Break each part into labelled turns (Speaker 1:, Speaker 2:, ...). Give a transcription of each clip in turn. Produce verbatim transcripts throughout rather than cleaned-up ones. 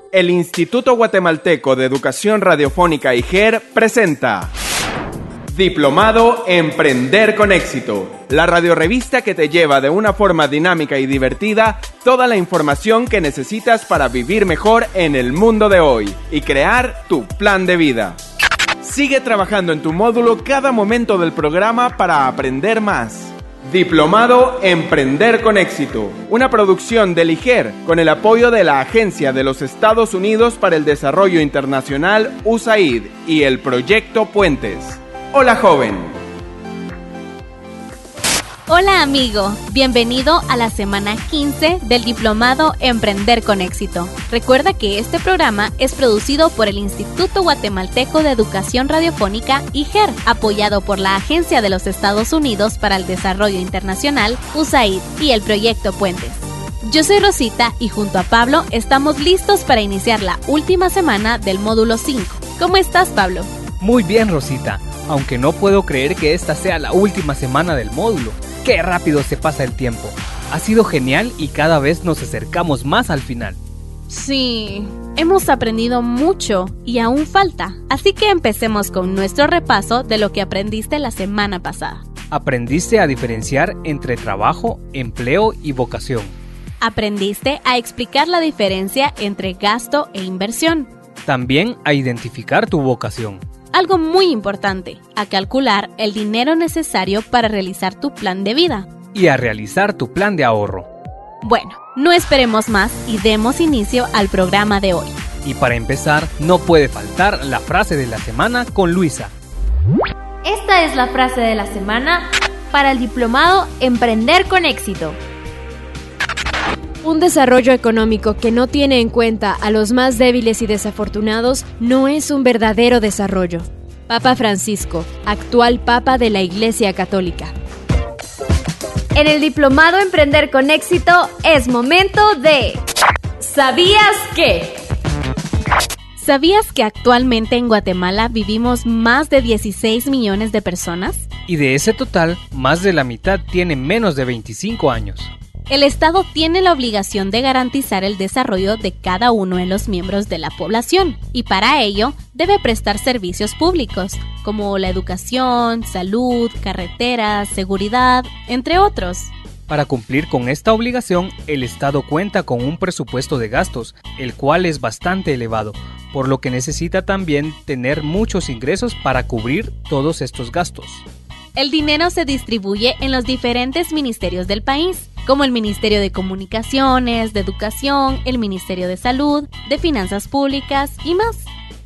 Speaker 1: El Instituto Guatemalteco de Educación Radiofónica I G E R presenta Diplomado Emprender con Éxito, la radiorevista que te lleva de una forma dinámica y divertida toda la información que necesitas para vivir mejor en el mundo de hoy y crear tu plan de vida. Sigue trabajando en tu módulo cada momento del programa para aprender más. Diplomado Emprender con Éxito, una producción del I G E R con el apoyo de la Agencia de los Estados Unidos para el Desarrollo Internacional U S A I D y el Proyecto Puentes. Hola joven.
Speaker 2: Hola amigo, bienvenido a la semana quince del Diplomado Emprender con Éxito. Recuerda que este programa es producido por el Instituto Guatemalteco de Educación Radiofónica I G E R, apoyado por la Agencia de los Estados Unidos para el Desarrollo Internacional U S A I D y el Proyecto Puentes. Yo soy Rosita y junto a Pablo estamos listos para iniciar la última semana del módulo cinco. ¿Cómo estás, Pablo?
Speaker 3: Muy bien, Rosita, aunque no puedo creer que esta sea la última semana del módulo. ¡Qué rápido se pasa el tiempo! Ha sido genial y cada vez nos acercamos más al final.
Speaker 2: Sí, hemos aprendido mucho y aún falta. Así que empecemos con nuestro repaso de lo que aprendiste la semana pasada.
Speaker 3: Aprendiste a diferenciar entre trabajo, empleo y vocación.
Speaker 2: Aprendiste a explicar la diferencia entre gasto e inversión.
Speaker 3: También a identificar tu vocación.
Speaker 2: Algo muy importante, a calcular el dinero necesario para realizar tu plan de vida.
Speaker 3: Y a realizar tu plan de ahorro.
Speaker 2: Bueno, no esperemos más y demos inicio al programa de hoy.
Speaker 3: Y para empezar, no puede faltar la frase de la semana con Luisa.
Speaker 4: Esta es la frase de la semana para el Diplomado Emprender con Éxito.
Speaker 5: Un desarrollo económico que no tiene en cuenta a los más débiles y desafortunados no es un verdadero desarrollo. Papa Francisco, actual Papa de la Iglesia Católica.
Speaker 4: En el Diplomado Emprender con Éxito es momento de... ¿Sabías qué?
Speaker 2: ¿Sabías que actualmente en Guatemala vivimos más de dieciséis millones de personas?
Speaker 3: Y de ese total, más de la mitad tiene menos de veinticinco años.
Speaker 2: El Estado tiene la obligación de garantizar el desarrollo de cada uno de los miembros de la población y para ello debe prestar servicios públicos como la educación, salud, carreteras, seguridad, entre otros.
Speaker 3: Para cumplir con esta obligación, el Estado cuenta con un presupuesto de gastos, el cual es bastante elevado, por lo que necesita también tener muchos ingresos para cubrir todos estos gastos.
Speaker 2: El dinero se distribuye en los diferentes ministerios del país, como el Ministerio de Comunicaciones, de Educación, el Ministerio de Salud, de Finanzas Públicas y más.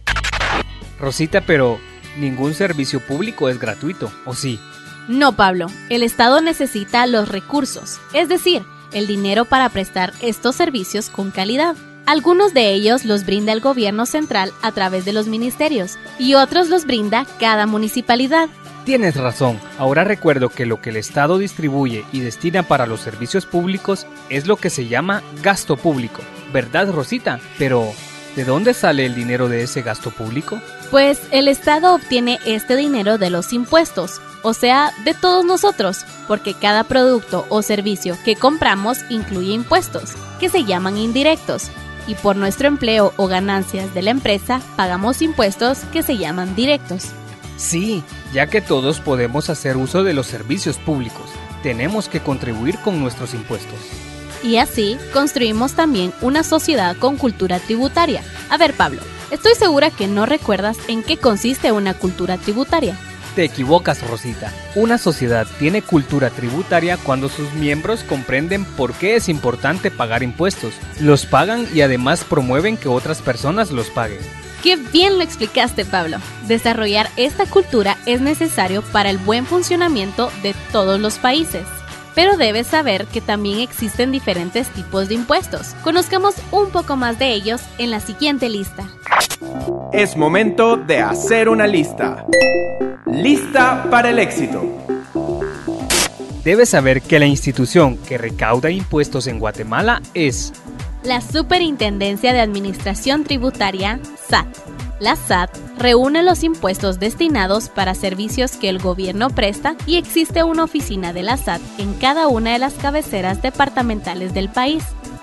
Speaker 3: Rosita, pero ningún servicio público es gratuito, ¿o sí?
Speaker 2: No, Pablo, el Estado necesita los recursos, es decir, el dinero para prestar estos servicios con calidad. Algunos de ellos los brinda el gobierno central a través de los ministerios y otros los brinda cada municipalidad.
Speaker 3: Tienes razón, ahora recuerdo que lo que el Estado distribuye y destina para los servicios públicos es lo que se llama gasto público, ¿verdad, Rosita? Pero, ¿de dónde sale el dinero de ese gasto público?
Speaker 2: Pues el Estado obtiene este dinero de los impuestos, o sea, de todos nosotros, porque cada producto o servicio que compramos incluye impuestos, que se llaman indirectos, y por nuestro empleo o ganancias de la empresa pagamos impuestos que se llaman directos.
Speaker 3: Sí, ya que todos podemos hacer uso de los servicios públicos, tenemos que contribuir con nuestros impuestos.
Speaker 2: Y así construimos también una sociedad con cultura tributaria. A ver, Pablo, estoy segura que no recuerdas en qué consiste una cultura tributaria.
Speaker 3: Te equivocas, Rosita. Una sociedad tiene cultura tributaria cuando sus miembros comprenden por qué es importante pagar impuestos, los pagan y además promueven que otras personas los paguen.
Speaker 2: ¡Qué bien lo explicaste, Pablo! Desarrollar esta cultura es necesario para el buen funcionamiento de todos los países. Pero debes saber que también existen diferentes tipos de impuestos. Conozcamos un poco más de ellos en la siguiente lista.
Speaker 1: Es momento de hacer una lista. Lista para el éxito.
Speaker 3: Debes saber que la institución que recauda impuestos en Guatemala es
Speaker 2: la Superintendencia de Administración Tributaria, S A T. La S A T reúne los impuestos destinados para servicios que el gobierno presta y existe una oficina de la S A T en cada una de las cabeceras departamentales del país.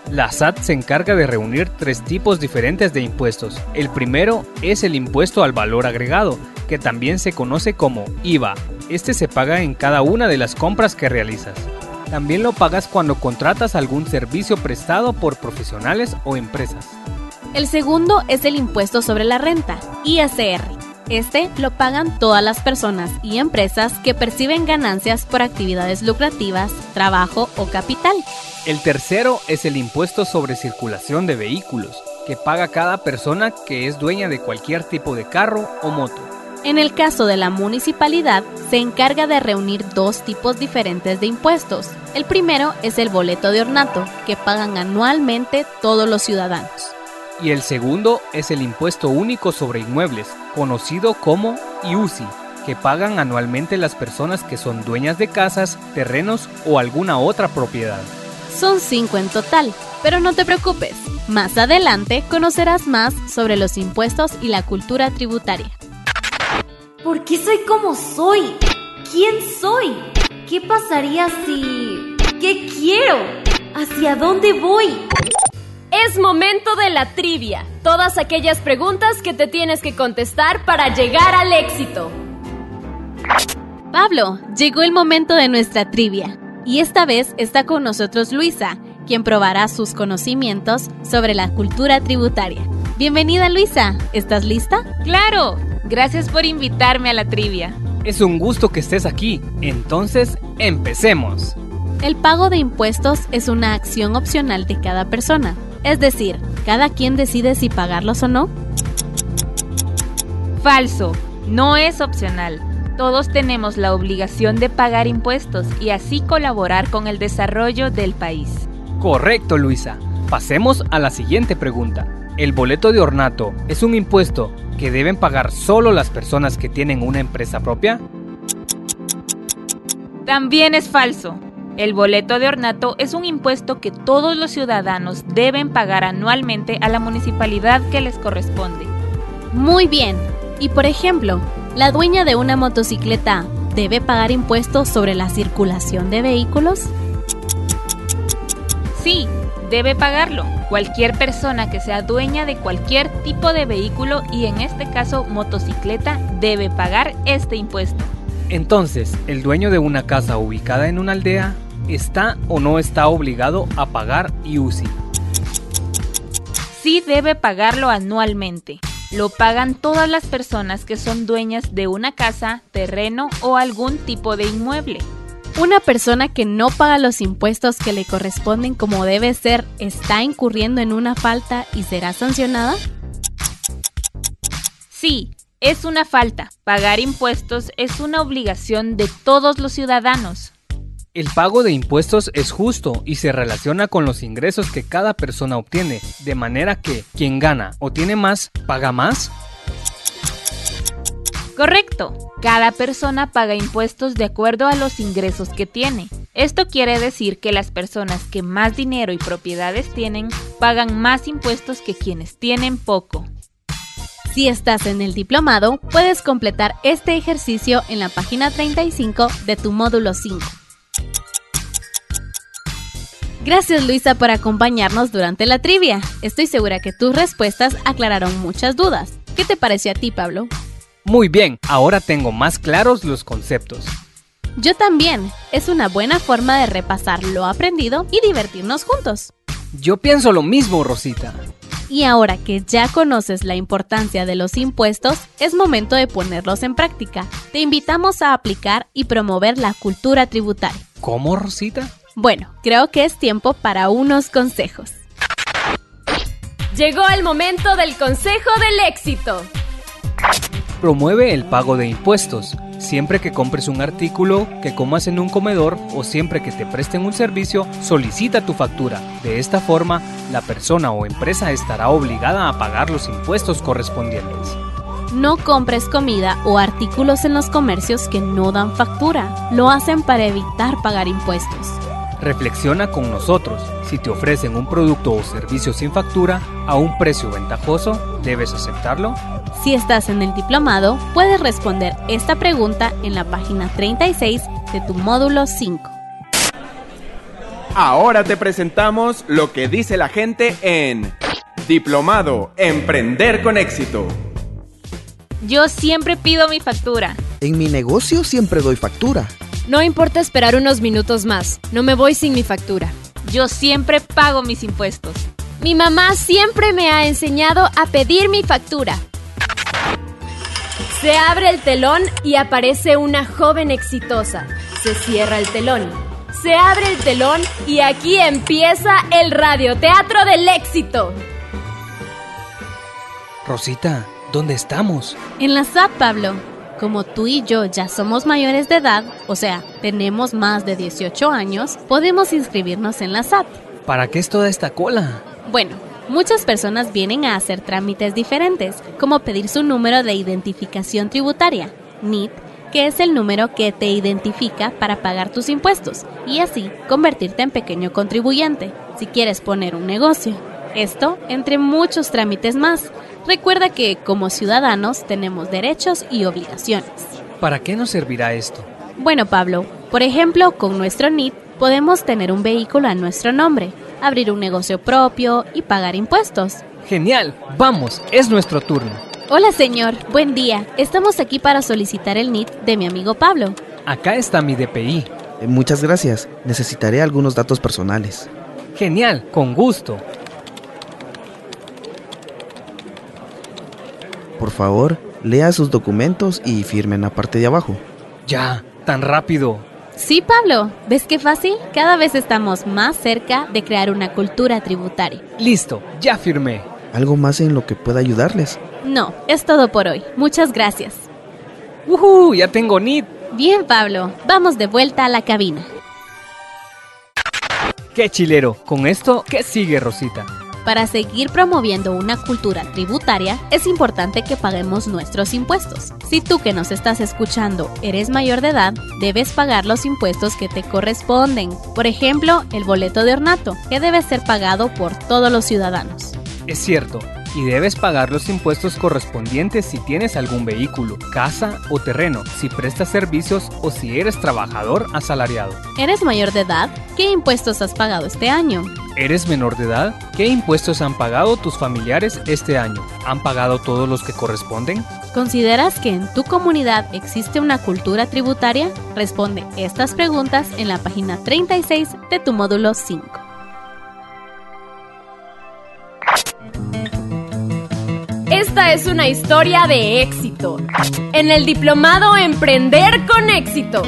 Speaker 3: La S A T se encarga de reunir tres tipos diferentes de impuestos. El primero es el impuesto al valor agregado, que también se conoce como I V A. Este se paga en cada una de las compras que realizas. También lo pagas cuando contratas algún servicio prestado por profesionales o empresas.
Speaker 2: El segundo es el impuesto sobre la renta, I S R. Este lo pagan todas las personas y empresas que perciben ganancias por actividades lucrativas, trabajo o capital.
Speaker 3: El tercero es el impuesto sobre circulación de vehículos, que paga cada persona que es dueña de cualquier tipo de carro o moto.
Speaker 2: En el caso de la municipalidad, se encarga de reunir dos tipos diferentes de impuestos. El primero es el boleto de ornato, que pagan anualmente todos los ciudadanos.
Speaker 3: Y el segundo es el impuesto único sobre inmuebles, conocido como I U C I, que pagan anualmente las personas que son dueñas de casas, terrenos o alguna otra propiedad.
Speaker 2: Son cinco en total, pero no te preocupes. Más adelante conocerás más sobre los impuestos y la cultura tributaria.
Speaker 4: ¿Por qué soy como soy? ¿Quién soy? ¿Qué pasaría si...? ¿Qué quiero? ¿Hacia dónde voy?
Speaker 5: Es momento de la trivia. Todas aquellas preguntas que te tienes que contestar para llegar al éxito.
Speaker 2: Pablo, llegó el momento de nuestra trivia. Y esta vez está con nosotros Luisa, quien probará sus conocimientos sobre la cultura tributaria. Bienvenida, Luisa. ¿Estás lista?
Speaker 6: ¡Claro! Gracias por invitarme a la trivia.
Speaker 3: Es un gusto que estés aquí. Entonces, empecemos.
Speaker 2: El pago de impuestos es una acción opcional de cada persona. Es decir, cada quien decide si pagarlos o no.
Speaker 6: Falso. No es opcional. Todos tenemos la obligación de pagar impuestos y así colaborar con el desarrollo del país.
Speaker 3: Correcto, Luisa. Pasemos a la siguiente pregunta. ¿El boleto de ornato es un impuesto que deben pagar solo las personas que tienen una empresa propia?
Speaker 6: También es falso. El boleto de ornato es un impuesto que todos los ciudadanos deben pagar anualmente a la municipalidad que les corresponde.
Speaker 2: Muy bien. Y por ejemplo, ¿la dueña de una motocicleta debe pagar impuestos sobre la circulación de vehículos?
Speaker 6: Sí, debe pagarlo. Cualquier persona que sea dueña de cualquier tipo de vehículo y en este caso motocicleta debe pagar este impuesto.
Speaker 3: Entonces, ¿el dueño de una casa ubicada en una aldea está o no está obligado a pagar I U C I?
Speaker 6: Sí debe pagarlo anualmente. Lo pagan todas las personas que son dueñas de una casa, terreno o algún tipo de inmueble.
Speaker 2: ¿Una persona que no paga los impuestos que le corresponden como debe ser está incurriendo en una falta y será sancionada?
Speaker 6: Sí, es una falta. Pagar impuestos es una obligación de todos los ciudadanos.
Speaker 3: El pago de impuestos es justo y se relaciona con los ingresos que cada persona obtiene, de manera que quien gana o tiene más, paga más.
Speaker 6: Correcto. Cada persona paga impuestos de acuerdo a los ingresos que tiene. Esto quiere decir que las personas que más dinero y propiedades tienen pagan más impuestos que quienes tienen poco.
Speaker 2: Si estás en el diplomado, puedes completar este ejercicio en la página treinta y cinco de tu módulo cinco. Gracias, Luisa, por acompañarnos durante la trivia. Estoy segura que tus respuestas aclararon muchas dudas. ¿Qué te pareció a ti, Pablo?
Speaker 3: Muy bien, ahora tengo más claros los conceptos.
Speaker 2: Yo también. Es una buena forma de repasar lo aprendido y divertirnos juntos.
Speaker 3: Yo pienso lo mismo, Rosita.
Speaker 2: Y ahora que ya conoces la importancia de los impuestos, es momento de ponerlos en práctica. Te invitamos a aplicar y promover la cultura tributaria.
Speaker 3: ¿Cómo, Rosita?
Speaker 2: Bueno, creo que es tiempo para unos consejos.
Speaker 5: Llegó el momento del consejo del éxito.
Speaker 3: Promueve el pago de impuestos. Siempre que compres un artículo, que comas en un comedor o siempre que te presten un servicio, solicita tu factura. De esta forma, la persona o empresa estará obligada a pagar los impuestos correspondientes.
Speaker 2: No compres comida o artículos en los comercios que no dan factura. Lo hacen para evitar pagar impuestos.
Speaker 3: Reflexiona con nosotros. Si te ofrecen un producto o servicio sin factura a un precio ventajoso, ¿debes aceptarlo?
Speaker 2: Si estás en el diplomado, puedes responder esta pregunta en la página treinta y seis de tu módulo cinco.
Speaker 1: Ahora te presentamos lo que dice la gente en Diplomado Emprender con Éxito.
Speaker 6: Yo siempre pido mi factura.
Speaker 7: En mi negocio siempre doy factura.
Speaker 5: No importa esperar unos minutos más, no me voy sin mi factura.
Speaker 6: Yo siempre pago mis impuestos.
Speaker 5: Mi mamá siempre me ha enseñado a pedir mi factura. Se abre el telón y aparece una joven exitosa. Se cierra el telón. Se abre el telón y aquí empieza el radioteatro del éxito.
Speaker 3: Rosita, ¿dónde estamos?
Speaker 2: En la S A T, Pablo. Como tú y yo ya somos mayores de edad, o sea, tenemos más de dieciocho años, podemos inscribirnos en la S A T.
Speaker 3: ¿Para qué es toda esta cola?
Speaker 2: Bueno, muchas personas vienen a hacer trámites diferentes, como pedir su número de identificación tributaria, N I T, que es el número que te identifica para pagar tus impuestos, y así convertirte en pequeño contribuyente, si quieres poner un negocio. Esto entre muchos trámites más. Recuerda que, como ciudadanos, tenemos derechos y obligaciones.
Speaker 3: ¿Para qué nos servirá esto?
Speaker 2: Bueno, Pablo, por ejemplo, con nuestro N I T podemos tener un vehículo a nuestro nombre, abrir un negocio propio y pagar impuestos.
Speaker 3: ¡Genial! ¡Vamos! Es nuestro turno.
Speaker 2: Hola, señor. Buen día. Estamos aquí para solicitar el N I T de mi amigo Pablo.
Speaker 3: Acá está mi D P I.
Speaker 7: Eh, muchas gracias. Necesitaré algunos datos personales.
Speaker 3: ¡Genial! ¡Con gusto!
Speaker 7: Por favor, lea sus documentos y firme en la parte de abajo.
Speaker 3: ¡Ya! ¡Tan rápido!
Speaker 2: Sí, Pablo. ¿Ves qué fácil? Cada vez estamos más cerca de crear una cultura tributaria.
Speaker 3: ¡Listo! ¡Ya firmé!
Speaker 7: ¿Algo más en lo que pueda ayudarles?
Speaker 2: No, es todo por hoy. Muchas gracias.
Speaker 3: ¡Uhú! ¡Ya tengo N I T!
Speaker 2: Bien, Pablo. Vamos de vuelta a la cabina.
Speaker 3: ¡Qué chilero! Con esto, ¿qué sigue, Rosita?
Speaker 2: Para seguir promoviendo una cultura tributaria, es importante que paguemos nuestros impuestos. Si tú que nos estás escuchando eres mayor de edad, debes pagar los impuestos que te corresponden. Por ejemplo, el boleto de ornato, que debe ser pagado por todos los ciudadanos.
Speaker 3: Es cierto, y debes pagar los impuestos correspondientes si tienes algún vehículo, casa o terreno, si prestas servicios o si eres trabajador asalariado.
Speaker 2: ¿Eres mayor de edad? ¿Qué impuestos has pagado este año?
Speaker 3: ¿Eres menor de edad? ¿Qué impuestos han pagado tus familiares este año? ¿Han pagado todos los que corresponden?
Speaker 2: ¿Consideras que en tu comunidad existe una cultura tributaria? Responde estas preguntas en la página treinta y seis de tu módulo cinco.
Speaker 5: Esta es una historia de éxito. En el Diplomado Emprender con Éxito.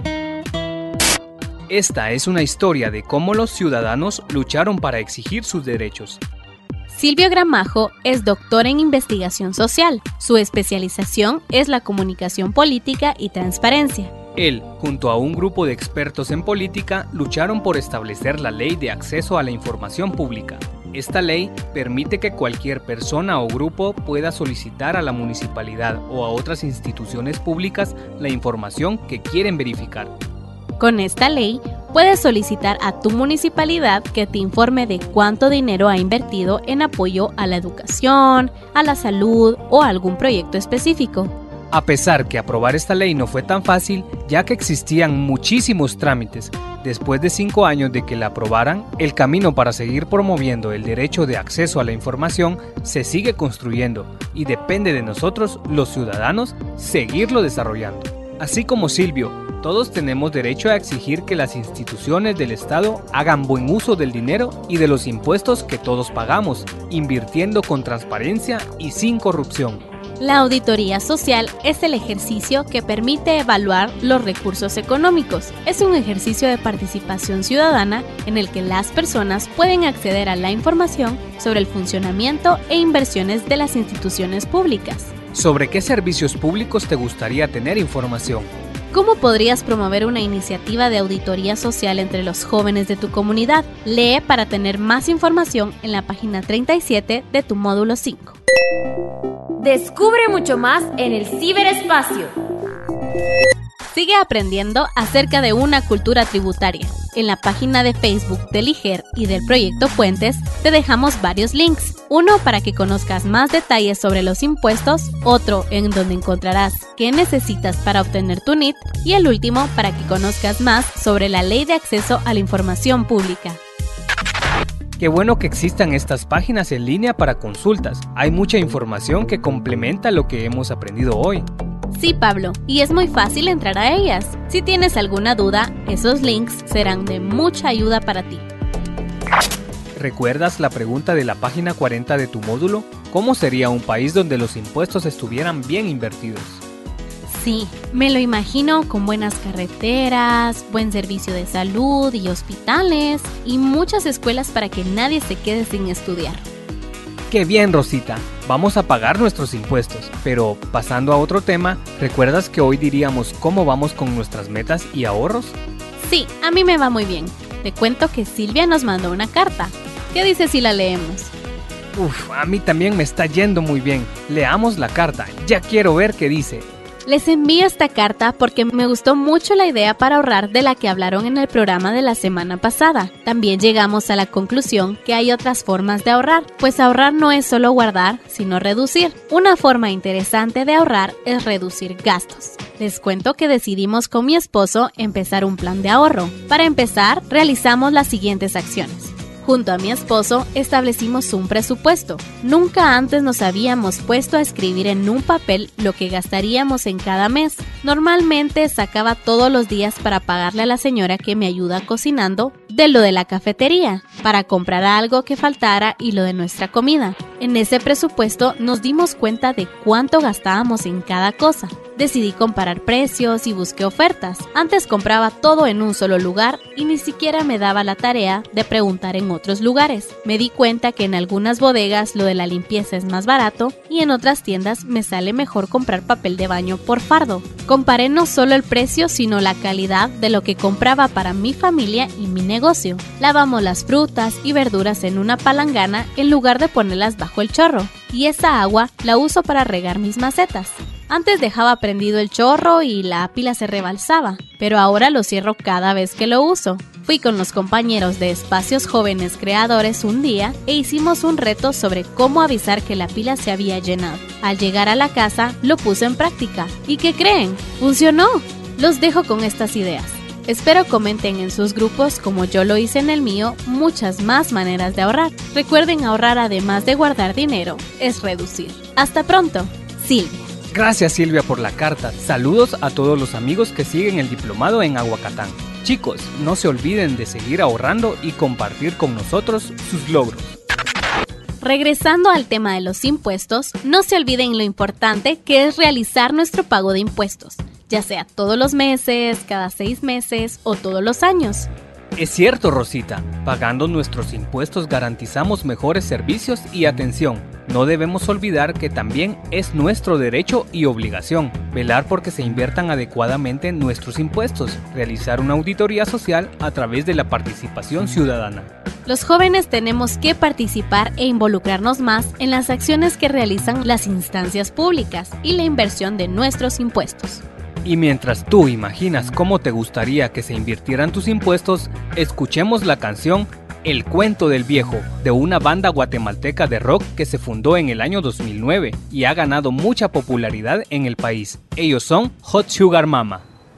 Speaker 3: Esta es una historia de cómo los ciudadanos lucharon para exigir sus derechos.
Speaker 2: Silvio Gramajo es doctor en investigación social. Su especialización es la comunicación política y transparencia.
Speaker 3: Él, junto a un grupo de expertos en política, lucharon por establecer la Ley de Acceso a la Información Pública. Esta ley permite que cualquier persona o grupo pueda solicitar a la municipalidad o a otras instituciones públicas la información que quieren verificar.
Speaker 2: Con esta ley, puedes solicitar a tu municipalidad que te informe de cuánto dinero ha invertido en apoyo a la educación, a la salud o a algún proyecto específico.
Speaker 3: A pesar que aprobar esta ley no fue tan fácil, ya que existían muchísimos trámites, después de cinco años de que la aprobaran, el camino para seguir promoviendo el derecho de acceso a la información se sigue construyendo y depende de nosotros, los ciudadanos, seguirlo desarrollando. Así como Silvio, todos tenemos derecho a exigir que las instituciones del Estado hagan buen uso del dinero y de los impuestos que todos pagamos, invirtiendo con transparencia y sin corrupción.
Speaker 2: La auditoría social es el ejercicio que permite evaluar los recursos económicos. Es un ejercicio de participación ciudadana en el que las personas pueden acceder a la información sobre el funcionamiento e inversiones de las instituciones públicas.
Speaker 3: ¿Sobre qué servicios públicos te gustaría tener información?
Speaker 2: ¿Cómo podrías promover una iniciativa de auditoría social entre los jóvenes de tu comunidad? Lee para tener más información en la página treinta y siete de tu módulo cinco.
Speaker 4: Descubre mucho más en el ciberespacio.
Speaker 2: Sigue aprendiendo acerca de una cultura tributaria. En la página de Facebook del I G E R y del Proyecto Fuentes te dejamos varios links. Uno para que conozcas más detalles sobre los impuestos, otro en donde encontrarás qué necesitas para obtener tu N I T y el último para que conozcas más sobre la Ley de Acceso a la Información Pública.
Speaker 3: Qué bueno que existan estas páginas en línea para consultas. Hay mucha información que complementa lo que hemos aprendido hoy.
Speaker 2: Sí, Pablo, y es muy fácil entrar a ellas. Si tienes alguna duda, esos links serán de mucha ayuda para ti.
Speaker 3: ¿Recuerdas la pregunta de la página cuarenta de tu módulo? ¿Cómo sería un país donde los impuestos estuvieran bien invertidos?
Speaker 2: Sí, me lo imagino con buenas carreteras, buen servicio de salud y hospitales, y muchas escuelas para que nadie se quede sin estudiar.
Speaker 3: ¡Qué bien, Rosita! Vamos a pagar nuestros impuestos, pero pasando a otro tema, ¿recuerdas que hoy diríamos cómo vamos con nuestras metas y ahorros?
Speaker 2: Sí, a mí me va muy bien. Te cuento que Silvia nos mandó una carta. ¿Qué dice si la leemos?
Speaker 3: Uf, a mí también me está yendo muy bien. Leamos la carta, ya quiero ver qué dice.
Speaker 2: Les envío esta carta porque me gustó mucho la idea para ahorrar de la que hablaron en el programa de la semana pasada. También llegamos a la conclusión que hay otras formas de ahorrar, pues ahorrar no es solo guardar, sino reducir. Una forma interesante de ahorrar es reducir gastos. Les cuento que decidimos con mi esposo empezar un plan de ahorro. Para empezar, realizamos las siguientes acciones. Junto a mi esposo establecimos un presupuesto. Nunca antes nos habíamos puesto a escribir en un papel lo que gastaríamos en cada mes. Normalmente sacaba todos los días para pagarle a la señora que me ayuda cocinando de lo de la cafetería, para comprar algo que faltara y lo de nuestra comida. En ese presupuesto nos dimos cuenta de cuánto gastábamos en cada cosa. Decidí comparar precios y busqué ofertas. Antes compraba todo en un solo lugar y ni siquiera me daba la tarea de preguntar en otros lugares. Me di cuenta que en algunas bodegas lo de la limpieza es más barato y en otras tiendas me sale mejor comprar papel de baño por fardo. Comparé no solo el precio, sino la calidad de lo que compraba para mi familia y mi negocio. Lavamos las frutas y verduras en una palangana en lugar de ponerlas bajo el chorro, y esa agua la uso para regar mis macetas. Antes dejaba prendido el chorro y la pila se rebalsaba, pero ahora lo cierro cada vez que lo uso. Fui con los compañeros de Espacios Jóvenes Creadores un día e hicimos un reto sobre cómo avisar que la pila se había llenado. Al llegar a la casa, lo puse en práctica. ¿Y qué creen? ¡Funcionó! Los dejo con estas ideas. Espero comenten en sus grupos, como yo lo hice en el mío, muchas más maneras de ahorrar. Recuerden, ahorrar además de guardar dinero, es reducir. Hasta pronto, Silvia.
Speaker 3: Gracias, Silvia, por la carta. Saludos a todos los amigos que siguen el diplomado en Aguacatán. Chicos, no se olviden de seguir ahorrando y compartir con nosotros sus logros.
Speaker 2: Regresando al tema de los impuestos, no se olviden lo importante que es realizar nuestro pago de impuestos, ya sea todos los meses, cada seis meses o todos los años.
Speaker 3: Es cierto, Rosita, pagando nuestros impuestos garantizamos mejores servicios y atención. No debemos olvidar que también es nuestro derecho y obligación velar porque se inviertan adecuadamente nuestros impuestos, realizar una auditoría social a través de la participación ciudadana.
Speaker 2: Los jóvenes tenemos que participar e involucrarnos más en las acciones que realizan las instancias públicas y la inversión de nuestros impuestos.
Speaker 3: Y mientras tú imaginas cómo te gustaría que se invirtieran tus impuestos, escuchemos la canción El Cuento del Viejo, de una banda guatemalteca de rock que se fundó en el año dos mil nueve y ha ganado mucha popularidad en el país. Ellos son Hot Sugar Mama.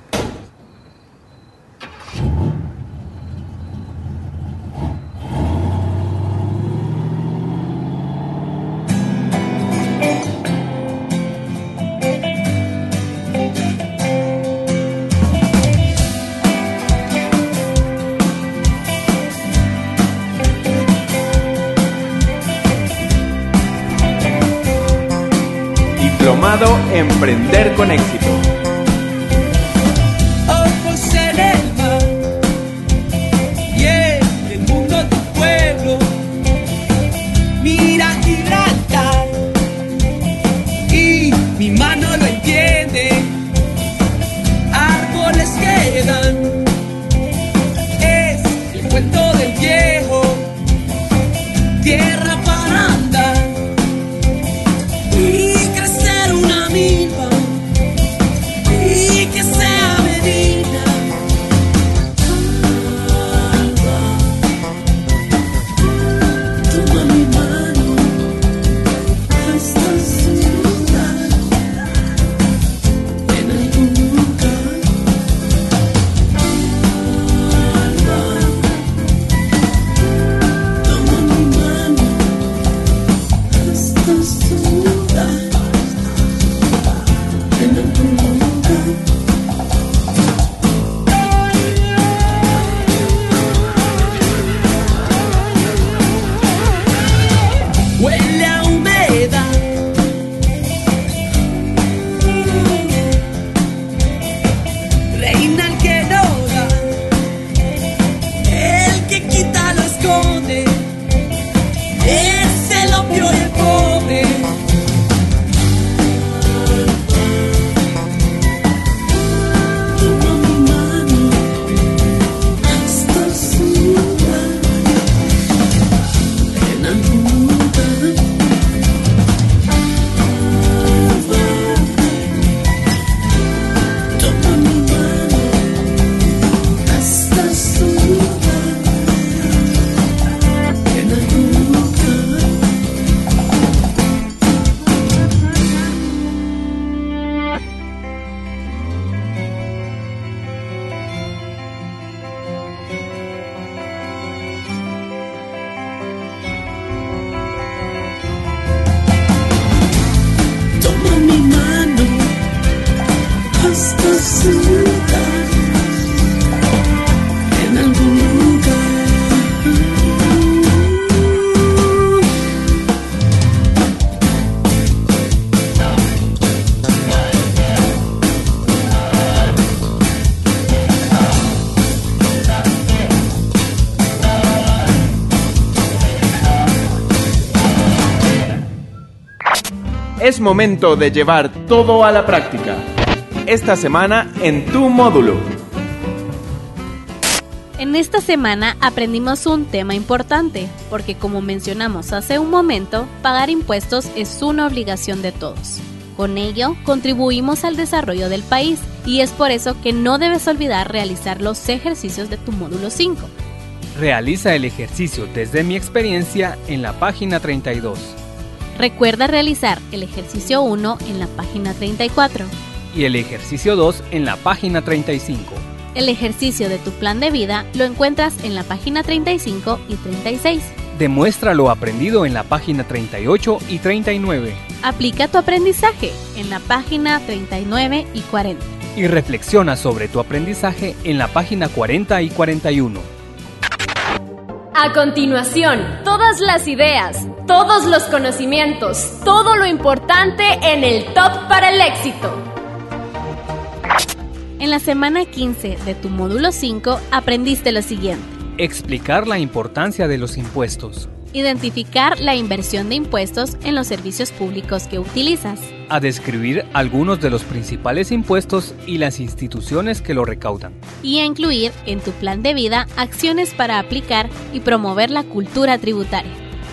Speaker 1: Diplomado Emprender con Éxito.
Speaker 8: Ojos en el mar y en el mundo tu pueblo. Mira Gibraltar y mi mano lo entiende. Árboles quedan, es el cuento del viejo. Tierra para andar y crecer una milpa
Speaker 1: Es momento de llevar todo a la práctica. Esta semana en tu módulo.
Speaker 2: En esta semana aprendimos un tema importante, porque como mencionamos hace un momento, pagar impuestos es una obligación de todos. Con ello, contribuimos al desarrollo del país y es por eso que no debes olvidar realizar los ejercicios de tu módulo cinco.
Speaker 3: Realiza el ejercicio desde mi experiencia en la página treinta y dos.
Speaker 2: Recuerda realizar el ejercicio uno en la página treinta y cuatro.
Speaker 3: Y el ejercicio dos en la página treinta y cinco.
Speaker 2: El ejercicio de tu plan de vida lo encuentras en la página treinta y cinco y treinta y seis.
Speaker 3: Demuestra lo aprendido en la página treinta y ocho y treinta y nueve.
Speaker 2: Aplica tu aprendizaje en la página treinta y nueve y cuarenta.
Speaker 3: Y reflexiona sobre tu aprendizaje en la página cuarenta y cuarenta y uno.
Speaker 5: A continuación, todas las ideas, todos los conocimientos, todo lo importante en el Top para el Éxito.
Speaker 2: En la semana quince de tu módulo cinco aprendiste lo siguiente.
Speaker 3: Explicar la importancia de los impuestos.
Speaker 2: Identificar la inversión de impuestos en los servicios públicos que utilizas.
Speaker 3: A describir algunos de los principales impuestos y las instituciones que lo recaudan.
Speaker 2: Y a incluir en tu plan de vida acciones para aplicar y promover la cultura tributaria.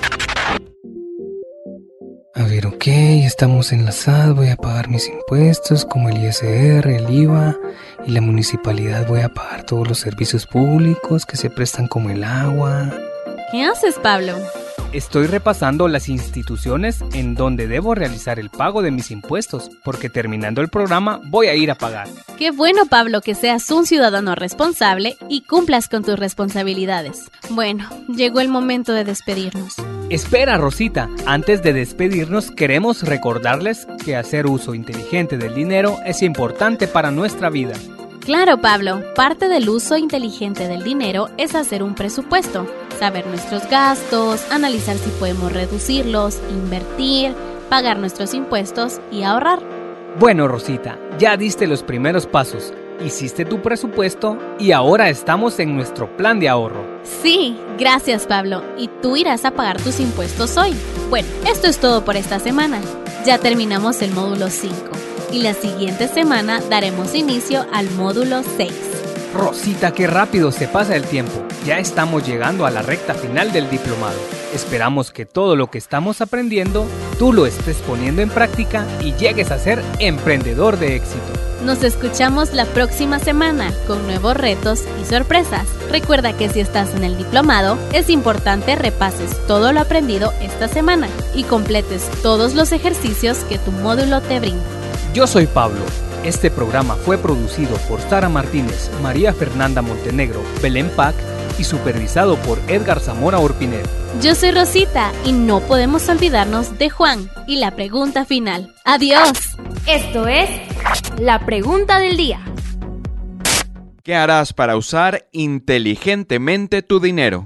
Speaker 9: A ver, ok, estamos enlazados, voy a pagar mis impuestos como el I S R, el I V A y la municipalidad. Voy a pagar todos los servicios públicos que se prestan como el agua.
Speaker 2: ¿Qué haces, Pablo?
Speaker 3: Estoy repasando las instituciones en donde debo realizar el pago de mis impuestos, porque terminando el programa voy a ir a pagar.
Speaker 2: Qué bueno, Pablo, que seas un ciudadano responsable y cumplas con tus responsabilidades. Bueno, llegó el momento de despedirnos.
Speaker 3: Espera, Rosita, antes de despedirnos queremos recordarles que hacer uso inteligente del dinero es importante para nuestra vida.
Speaker 2: Claro, Pablo, parte del uso inteligente del dinero es hacer un presupuesto, saber nuestros gastos, analizar si podemos reducirlos, invertir, pagar nuestros impuestos y ahorrar.
Speaker 3: Bueno, Rosita, ya diste los primeros pasos, hiciste tu presupuesto y ahora estamos en nuestro plan de ahorro.
Speaker 2: Sí, gracias, Pablo, y tú irás a pagar tus impuestos hoy. Bueno, esto es todo por esta semana. Ya terminamos el módulo cinco. Y la siguiente semana daremos inicio al módulo seis.
Speaker 3: Rosita, qué rápido se pasa el tiempo. Ya estamos llegando a la recta final del diplomado. Esperamos que todo lo que estamos aprendiendo, tú lo estés poniendo en práctica y llegues a ser emprendedor de éxito.
Speaker 2: Nos escuchamos la próxima semana con nuevos retos y sorpresas. Recuerda que si estás en el diplomado, es importante repases todo lo aprendido esta semana y completes todos los ejercicios que tu módulo te brinda.
Speaker 3: Yo soy Pablo. Este programa fue producido por Sara Martínez, María Fernanda Montenegro, Belén Pac y supervisado por Edgar Zamora Orpinet.
Speaker 2: Yo soy Rosita y no podemos olvidarnos de Juan y la pregunta final. ¡Adiós!
Speaker 5: Esto es la pregunta del día.
Speaker 1: ¿Qué harás para usar inteligentemente tu dinero?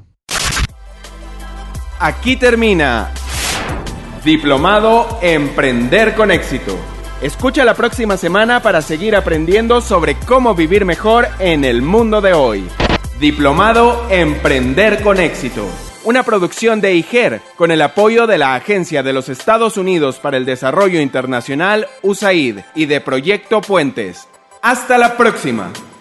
Speaker 1: Aquí termina Diplomado Emprender con Éxito. Escucha la próxima semana para seguir aprendiendo sobre cómo vivir mejor en el mundo de hoy. Diplomado Emprender con Éxito. Una producción de I G E R con el apoyo de la Agencia de los Estados Unidos para el Desarrollo Internacional, U S A I D, y de Proyecto Puentes. ¡Hasta la próxima!